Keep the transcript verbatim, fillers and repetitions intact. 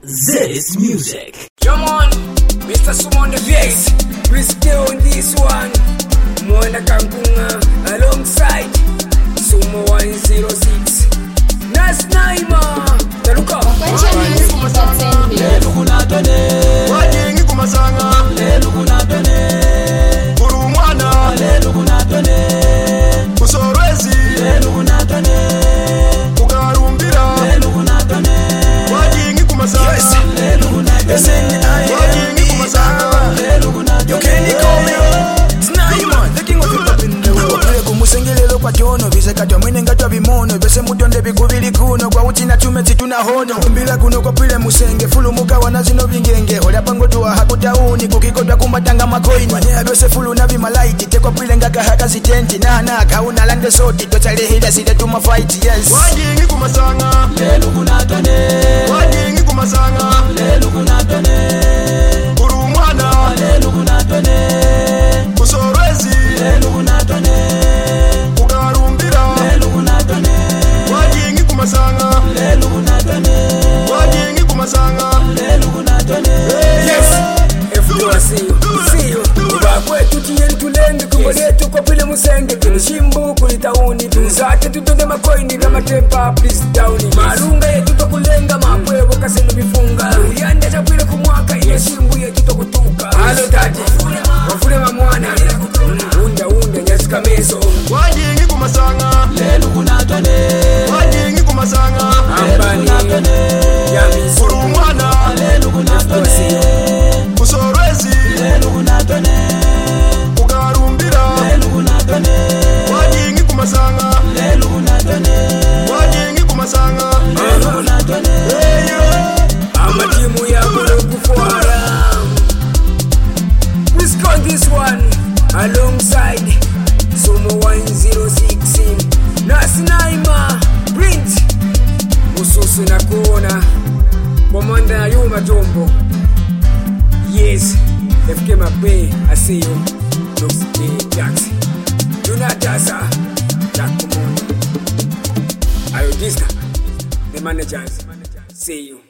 This music. Come on, Mister Sumo on the bass. Risky on this one. Mwana Kankunga alongside Sumo one oh six. Nas Naima. Taruka. Lelo kunatone. Wajingi kumasanga. Lelo kunatone. Kuru mwana. Lelo kunatone. Kusorwezi. Lelo kunatone. Kukarumbira. Lelo kunatone. Wajingi kumasanga. Yes. Lelo kunatone. Wajingi kumasanga. Lelo kunatone. You can't call me. It's Naima, the king of hip hop in the world. Kumusengelelo kwa kiono visekatwa mwene ngatwa vimono vese mutonde vikuvili kuno kwa uchina chume zituna hono mbila kuno kwa pile musenge fulu mukawa na zino vingenge hola pango tuwa hakutauni kukikodwa kumatanga makoini wanea vyose fulu na vimalaiti tekwa pile ngaka haka zitenti na na kauna lande soti tochale hila sile tuma fight yes Wajingi kumasanga. Lelo kunatone. Wajingi kumasanga. Lelo kunatone. Kuru mwana. Lelo kunatone. Kusorwezi. Lelo kunatone. Kukarumbira. Lelo kunatone. Wajingi kumasanga. Lelo kunatone. Wajingi kumasanga. Lelo kunatone. Yes. Everyone see you, see you. Kuba kwetu tiyeni tulenge kumboletu kwa pile musenge Kinishimbu kulitauni Tuzate tutonde makoini na matempa please downi Marunga yetu tokulenga mapwevo kasenu bifunga Uyande chapile kumwaka iye shimbu yetu tokutuka Halo tati, wafule mamwana Unda unda nyasika meso Wajingi kumasanga. Lelo kunatone. Wajingi kumasanga. Ambani, yami Kuru mwana. Lelo kunatone. Kusorwezi. Lelo kunatone. Kukarumbira. Lelo kunatone. Wajingi kumasanga. Lelo kunatone. Wajingi kumasanga. Lelo kunatone. Amatimu ya Muluku Fuara. Please call this one alongside Sumo one oh six Nas Naima Print Ususu na kuona Komanda na Yuma Jombo. Yes, F K Mape, I see you. Looks J Jax. Junatasa Jack Kumono Ayodista, the managers. See you.